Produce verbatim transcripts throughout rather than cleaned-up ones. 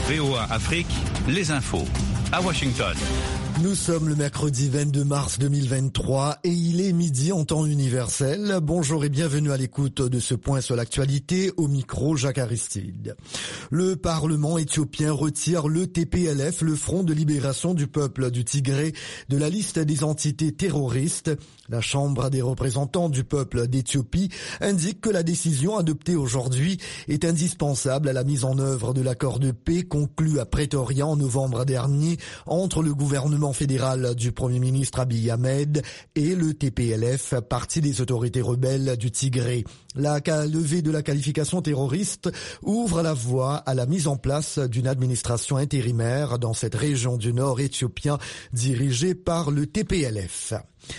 V O A Afrique, les infos à Washington. Nous sommes le mercredi vingt-deux mars deux mille vingt-trois et il est midi en temps universel. Bonjour et bienvenue à l'écoute de ce point sur l'actualité. Au micro, Jacques Aristide. Le Parlement éthiopien retire le T P L F, le Front de libération du peuple du Tigré, de la liste des entités terroristes. La Chambre des représentants du peuple d'Éthiopie indique que la décision adoptée aujourd'hui est indispensable à la mise en œuvre de l'accord de paix conclu à Pretoria en novembre dernier entre le gouvernement fédéral du Premier ministre Abiy Ahmed et le T P L F, parti des autorités rebelles du Tigré. La levée de la qualification terroriste ouvre la voie à la mise en place d'une administration intérimaire dans cette région du nord éthiopien dirigée par le T P L F.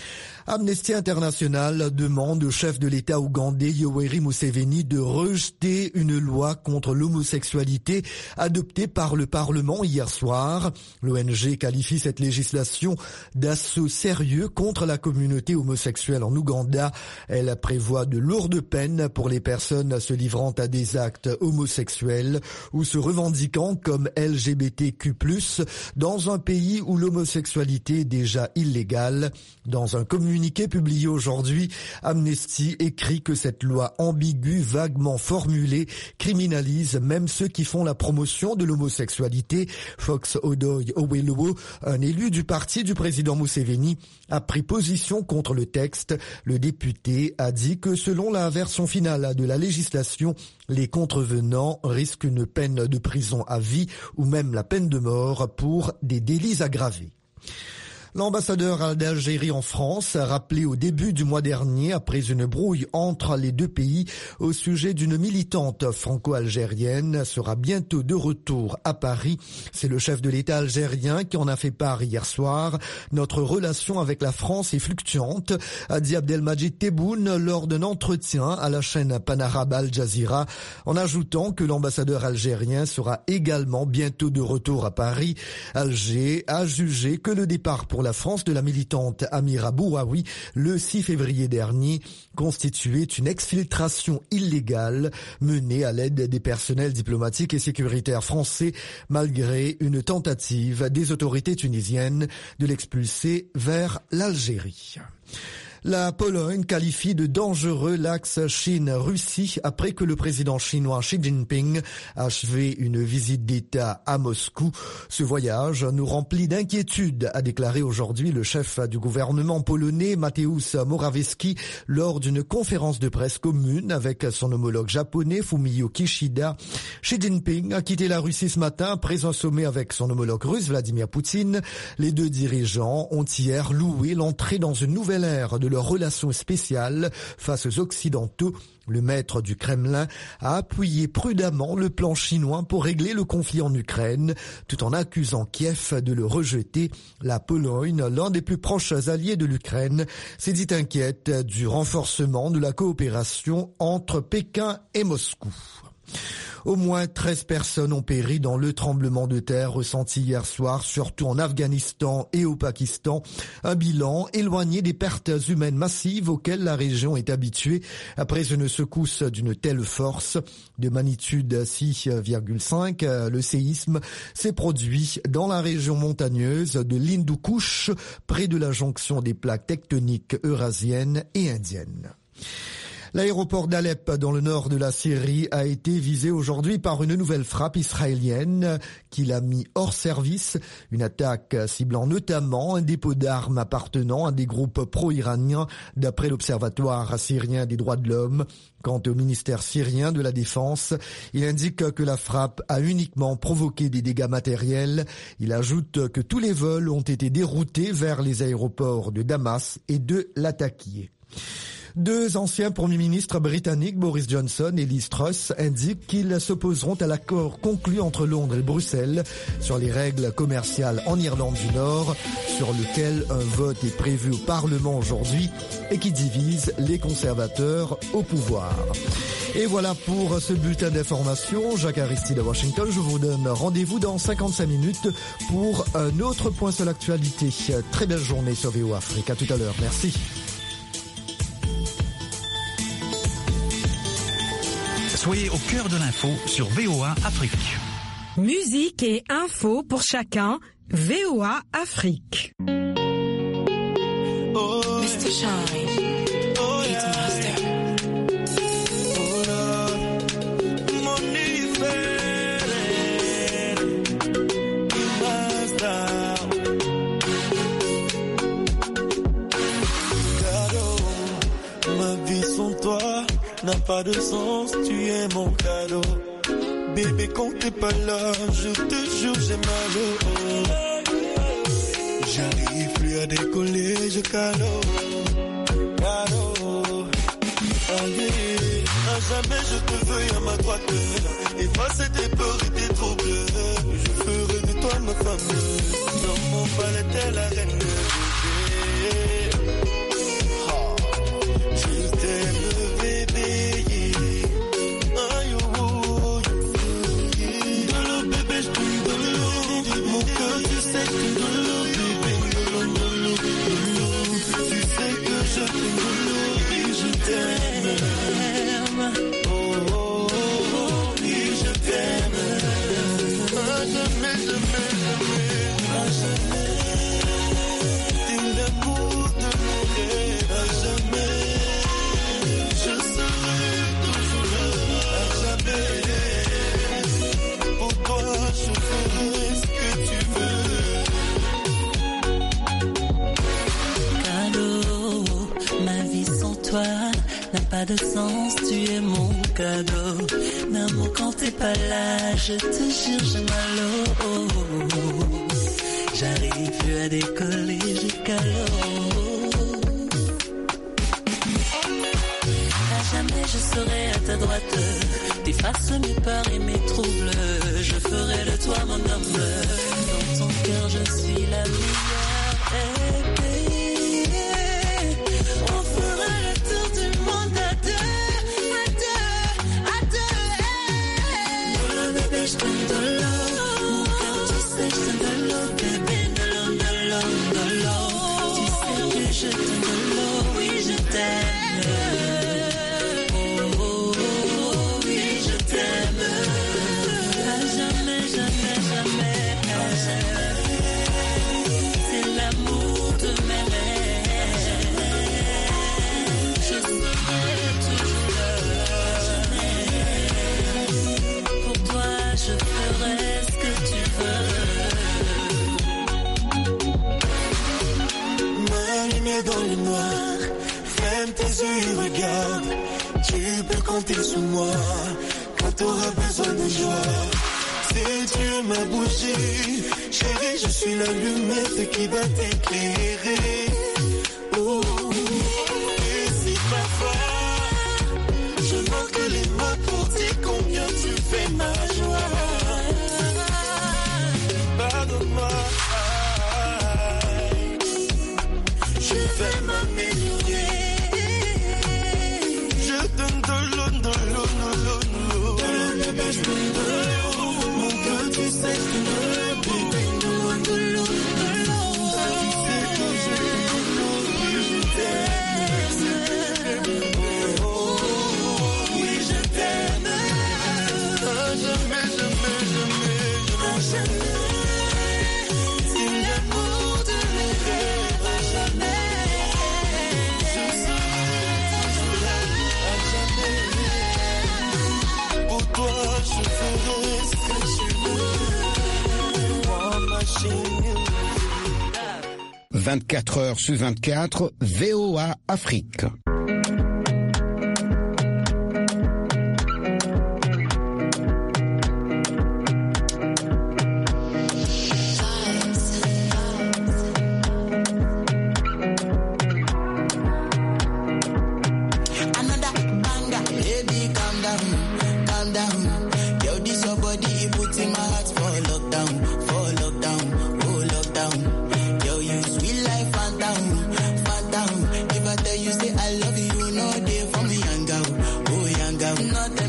Amnesty International demande au chef de l'État ougandais Yoweri Museveni de rejeter une loi contre l'homosexualité adoptée par le Parlement hier soir. L'O N G qualifie cette législation d'assaut sérieux contre la communauté homosexuelle en Ouganda. Elle prévoit de lourdes peines pour les personnes se livrant à des actes homosexuels ou se revendiquant comme L G B T Q plus, dans un pays où l'homosexualité est déjà illégale. Dans un communiqué Communiqué publié aujourd'hui, Amnesty écrit que cette loi ambiguë, vaguement formulée, criminalise même ceux qui font la promotion de l'homosexualité. Fox Odoy Owelowo, un élu du parti du président Museveni, a pris position contre le texte. Le député a dit que selon la version finale de la législation, les contrevenants risquent une peine de prison à vie ou même la peine de mort pour des délits aggravés. L'ambassadeur d'Algérie en France a rappelé au début du mois dernier, après une brouille entre les deux pays, au sujet d'une militante franco-algérienne, sera bientôt de retour à Paris. C'est le chef de l'État algérien qui en a fait part hier soir. Notre relation avec la France est fluctuante, a dit Abdelmajid Tebboune lors d'un entretien à la chaîne panarabe Al Jazeera, en ajoutant que l'ambassadeur algérien sera également bientôt de retour à Paris. Alger a jugé que le départ pour la France de la militante Amira Bouaoui le six février dernier constituait une exfiltration illégale menée à l'aide des personnels diplomatiques et sécuritaires français malgré une tentative des autorités tunisiennes de l'expulser vers l'Algérie. La Pologne qualifie de dangereux l'axe Chine-Russie après que le président chinois Xi Jinping a achevé une visite d'État à Moscou. Ce voyage nous remplit d'inquiétude, a déclaré aujourd'hui le chef du gouvernement polonais Mateusz Morawiecki lors d'une conférence de presse commune avec son homologue japonais Fumio Kishida. Xi Jinping a quitté la Russie ce matin après un sommet avec son homologue russe Vladimir Poutine. Les deux dirigeants ont hier loué l'entrée dans une nouvelle ère de leur relation spéciale face aux Occidentaux. Le maître du Kremlin a appuyé prudemment le plan chinois pour régler le conflit en Ukraine, tout en accusant Kiev de le rejeter. La Pologne, l'un des plus proches alliés de l'Ukraine, s'est dit inquiète du renforcement de la coopération entre Pékin et Moscou. Au moins treize personnes ont péri dans le tremblement de terre ressenti hier soir, surtout en Afghanistan et au Pakistan. Un bilan éloigné des pertes humaines massives auxquelles la région est habituée après une secousse d'une telle force. De magnitude six virgule cinq, le séisme s'est produit dans la région montagneuse de l'Hindu Kush, près de la jonction des plaques tectoniques eurasiennes et indiennes. L'aéroport d'Alep, dans le nord de la Syrie, a été visé aujourd'hui par une nouvelle frappe israélienne qui l'a mis hors service. Une attaque ciblant notamment un dépôt d'armes appartenant à des groupes pro-iraniens, d'après l'Observatoire syrien des droits de l'homme. Quant au ministère syrien de la Défense, il indique que la frappe a uniquement provoqué des dégâts matériels. Il ajoute que tous les vols ont été déroutés vers les aéroports de Damas et de Latakia. Deux anciens premiers ministres britanniques, Boris Johnson et Liz Truss, indiquent qu'ils s'opposeront à l'accord conclu entre Londres et Bruxelles sur les règles commerciales en Irlande du Nord, sur lequel un vote est prévu au Parlement aujourd'hui et qui divise les conservateurs au pouvoir. Et voilà pour ce bulletin d'information. Jacques Aristide à Washington. Je vous donne rendez-vous dans cinquante-cinq minutes pour un autre point sur l'actualité. Très belle journée sur V O A Afrique. À tout à l'heure. Merci. Soyez au cœur de l'info sur V O A Afrique. Musique et info pour chacun, V O A Afrique. Oh, mister Shine, oh, Beat yeah. Master. Oh, Lord, Master. Cadeau, ma vie sans toi n'a pas de sens, tu es mon cadeau. Bébé, quand t'es pas là, je te jure, j'ai mal au haut. J'arrive plus à décoller, je calo, calo. Allez, à jamais je te veux à ma droite. Effacer tes peurs et tes troubles. Je ferai de toi ma femme. Dans mon palais, t'es la reine. Oh, je t'aime, bébé. Pas de sens, tu es mon cadeau. D'amour quand t'es pas là, je te jure, j'ai mal au haut. J'arrive plus à décoller, j'ai calot. À jamais je serai à ta droite. T'effaces mes peurs et mes troubles. Je ferai de toi mon homme. Dans ton cœur, je suis la meilleure. Hey, je t'aime de l'eau, mon cœur tu sais, je t'aime de l'eau, bébé, de l'eau, de l'eau, de l'eau. Tu sais que je t'aime de l'eau, oui je t'aime. Oh, oh, oh, oui je t'aime. À jamais, jamais, jamais. C'est l'amour de mes rêves. Je serai toujours là. Pour toi je ferai ce que tu veux. Ma lumière dans le noir, ferme tes yeux et regarde. Tu peux compter sur moi quand t'auras besoin de joie. Si tu es ma bougie, chérie, je suis la lumière qui va t'éclairer. Oh, et si parfois je manque les mots pour dire combien tu fais ma joie. Pardonne-moi, je vais m'améliorer. Je donne de l'eau, de l'eau, de l'eau, de l'eau. Je donne de l'eau, mon cœur tu sais que de l'eau, de l'eau, de l'eau, de l'eau. Tu sais que je t'aime, oui je t'aime. Oh, oh, oh, oui je t'aime. Jamais, jamais, jamais, jamais. C'est l'amour de mes rêves, à jamais. Je serai toujours là, à jamais. Pour toi, je ferai ce que tu veux. Moi, ma chérie. vingt-quatre heures sur vingt-quatre, V O A Afrique. Not